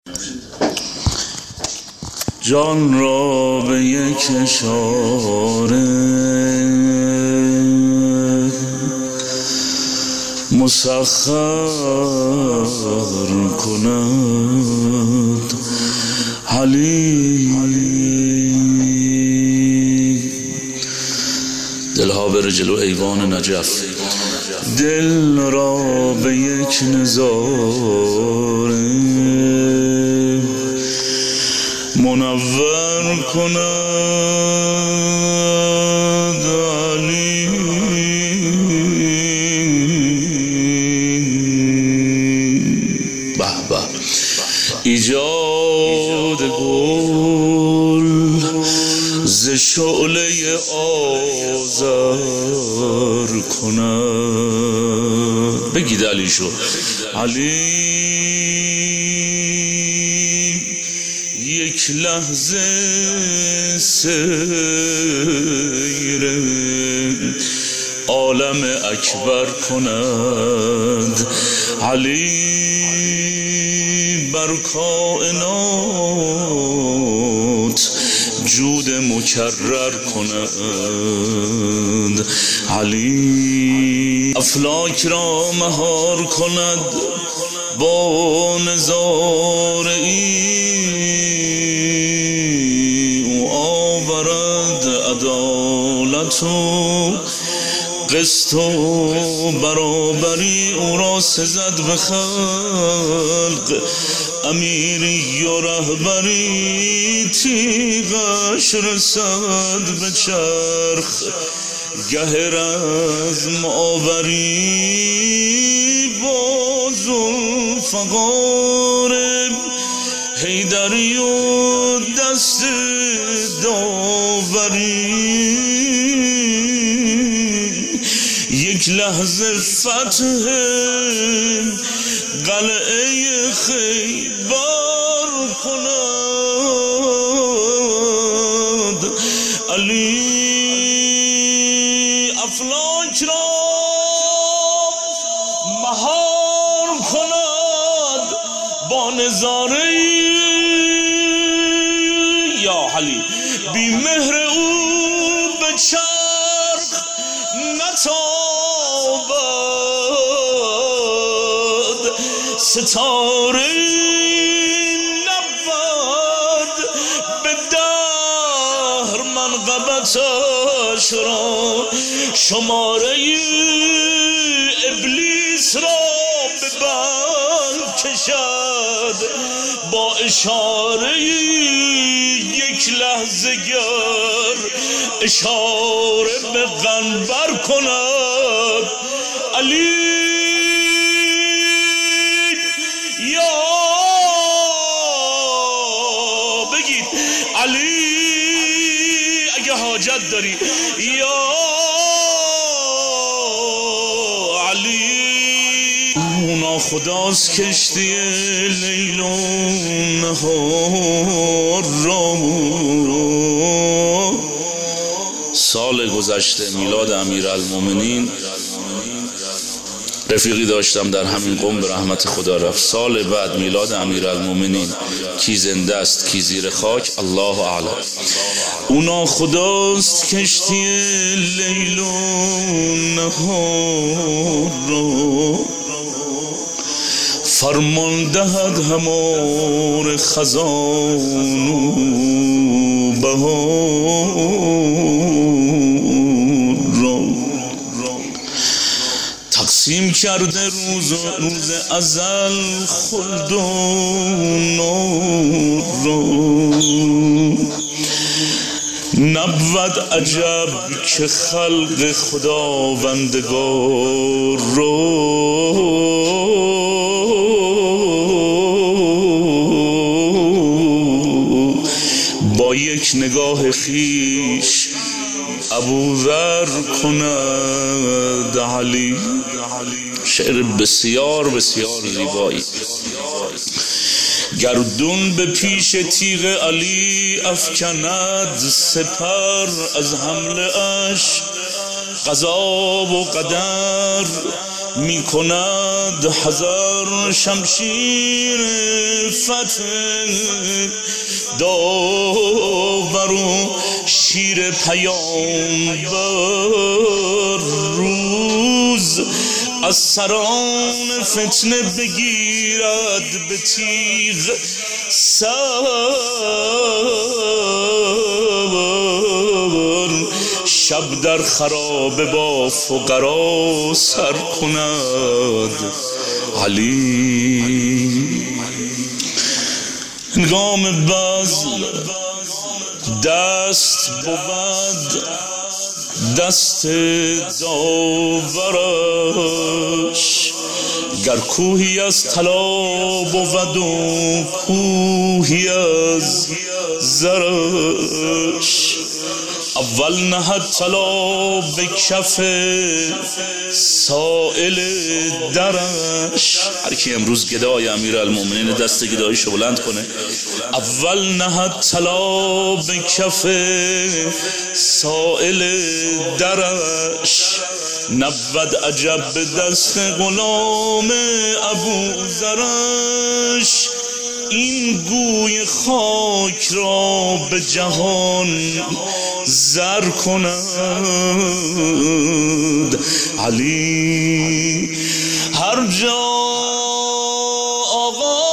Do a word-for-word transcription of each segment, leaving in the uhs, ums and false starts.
جان را به یک اشاره مسخر کند علی. دلها بر جلو ایوان نجف، دل را به یک نظاره منور کند علی. به به ایجاد گل ز شعله آذر کند. بگید علی شو علی. یک لحظه سیر عالم اکبر کند علی. بر کائنات جود مکرر کند علی. افلاک را مهار کند با نظاره ای، او آورد عدالت و قسط و برابری، او را سزد به خلق امیری و رهبری. تیغش رسد به چرخ گه رزم آوری، با ذوالفقار حیدری و دست داوری. یک لحظه فتح قلعه خیبر کند علی. افلاک را مهار کند با نظاره یا علی. بی مهر او به چرخ نتابد، ستاره نبود به دهر منقبتش را. شماره ابلیس را به بند کشد با اشاره یک لحظه گر اشاره به قنبر کند علی. یا بگید علی اگه حاجت داری یا علی. اونا خداست کشتی لیل و نهار را. سال گذشته میلاد امیرالمومنین رفیقی داشتم در همین قم، به رحمت خدا رفت. سال بعد میلاد امیرالمومنین کی زنده است کی زیر خاک الله اعلم. اونا خداست کشتی لیل و نهار را، فرمان دهد همار خزان و بهار را. تقسیم کرده روز روز ازل خلد و نار را. نبود عجب که خلق خداوندگار را با یک نگاه خیش ابوذر کند علی. شعر بسیار بسیار زیبایی. گردون به پیش تیغ علی افکند سپر، از حمله اش قضا و قدر می کند هزار شمشیر فتح داور و شیر پیامبر روز از سران فتنه بگیرد به تیغ سر شب در خرابه با فقرا سر کند علی هنگام بذل دست بود دست داورش گر کوهی از طلا بود و کوهی از زرش اول نهد طلا به کف سائل درش. هر کی امروز گدای امیرالمومنین دست گداییشو بلند کنه. اول نهد طلا به کف سائل درش نبود عجب به دست غلام ابوذرش این گوی خاک را به جهان زر کند علی هر جا آقا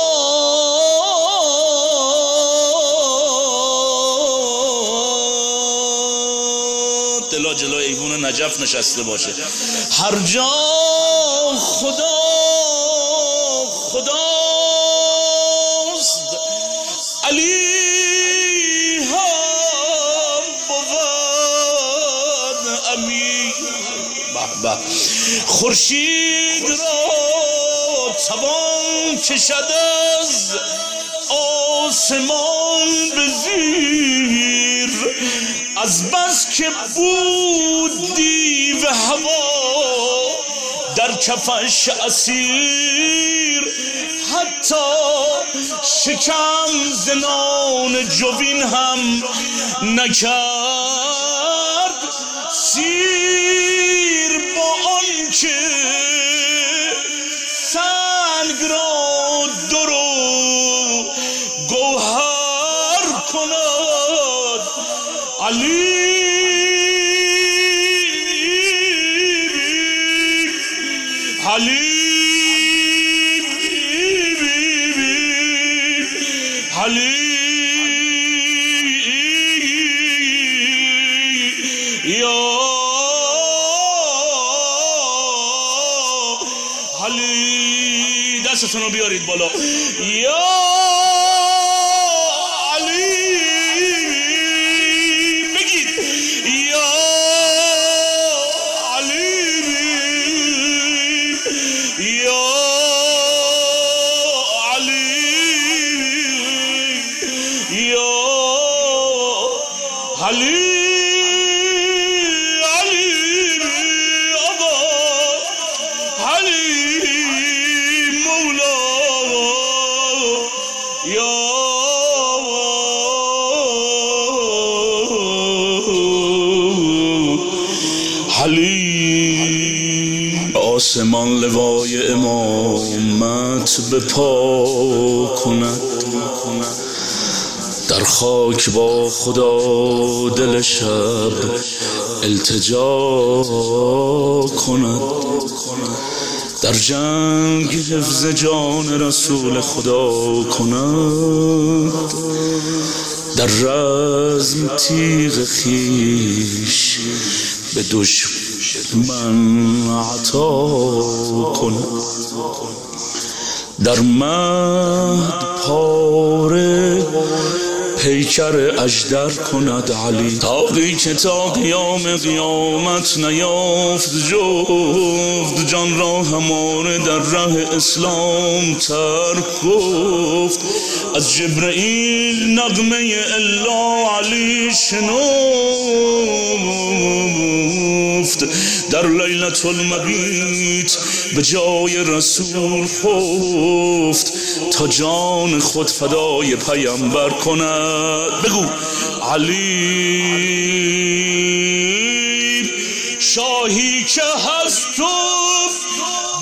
دلا جلوی ایوون نجف نشسته باشه هر جا خدا خدا علی هم بود امیر به به خورشید را توان کشد از آسمان به زیر از بس که بود دیو هوا در کفش اسیر حتی شکم زنان جوین هم نکرد سیر با آنکه سنگ را در و گوهر کند علی علی علی یا علی دستتون رو بیارید بالا یا علی بگید یا علی یا علی علی آقا علی مولا یا علی آسمان لوای امامت به پا کند در خاک با خدا دل شب التجا کند در جنگ حفظ جان رسول خدا کند در رزم تیغ خیش به دشمن عطا کند در مهد پاره پیکر اژدر کند علی تاقی که تا قیام قیامت نیافت جفت جان را هماره در ره اسلام ترک گفت از جبرئیل نغمه الا علی شنفت در لیلة المبیت به جای رسول خفت تا جان خود فدای پیامبر کند بگو علی شاهی که هست و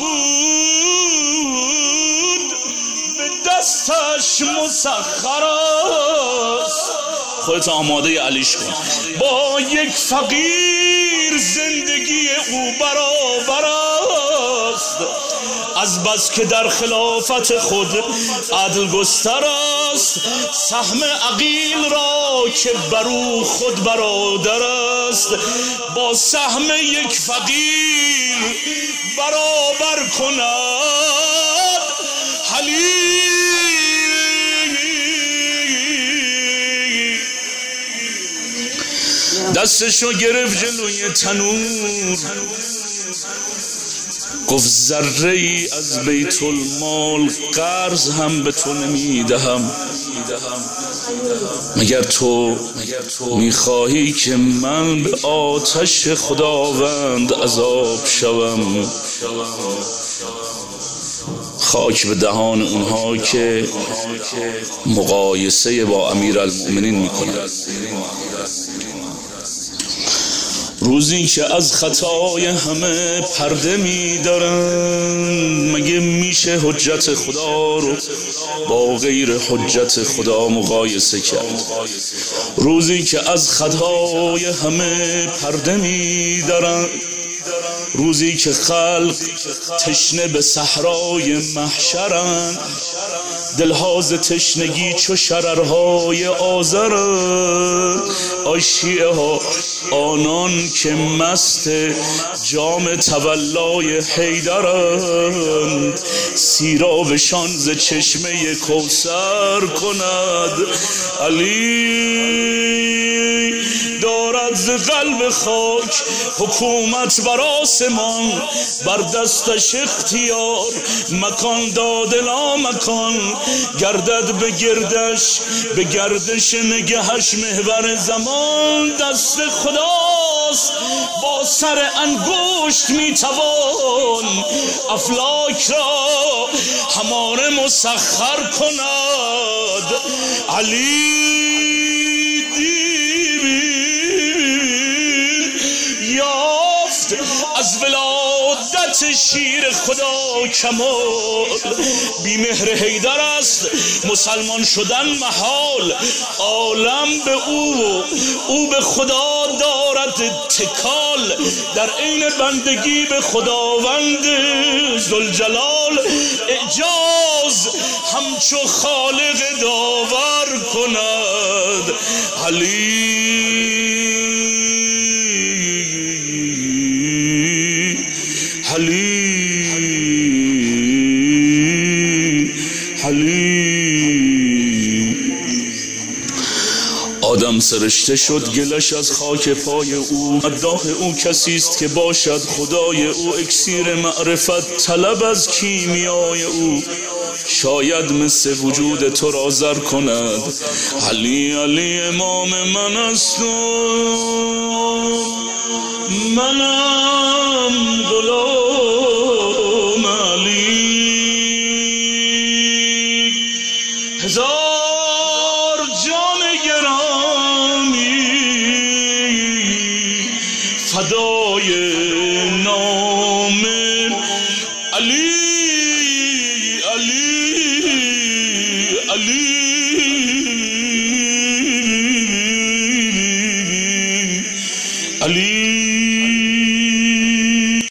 دستش مسخر است. خودت آماده علیش کن. با یک فقیر زندگی او برابر است، از بس که در خلافت خود عدل گستر است. سهم عقیل را که برو خود برادر است، با سهم یک فقیر برابر کند حلیم. دستشو گرفت جلوی تنور، گفت ذره ای از بیت المال قرض هم به تو نمیدهم، مگر تو میخواهی که من به آتش خداوند عذاب شوم؟ خاک به دهان اونها که مقایسه با امیرالمؤمنین میکنند. روزی که از خطای همه پرده می‌دارند، مگه میشه حجت خدا رو با غیر حجت خدا مقایسه کرد؟ روزی که از خطای همه پرده می‌دارند، روزی که خلق تشنه به صحرای محشرند، دلها ز تشنگی چو شررهای آذرند. آی شیعه ها، آنان که مست جام تولای حیدرند، سیرابشان ز چشمه کوثر کند. علی دارد ز قلب خاک حکومت بر آسمان، بر دستش اختیار مکان داده لا مکان. گردد به گردش به گردش نگهش محور زمان، دست خداست با سر انگشت میتوان افلاک را هماره مسخر کند. علی از ولادت شیر خدا کمال، بی مهر حیدر است مسلمان شدن محال. عالم به او و او به خدا دارد اتکال، در عین بندگی به خداوند ذوالجلال. اعجاز همچو خالق داور کند. علی حلیم حلیم. آدم سرشته شد گلش از خاک پای او، مداح او کسی است که باشد خدای او. اکسیر معرفت طلب از کیمیای او، شاید مثل وجود تو را زر کند. علی علی امام من است و منم غلام علی. هزار جان گرامی فدای نام علی.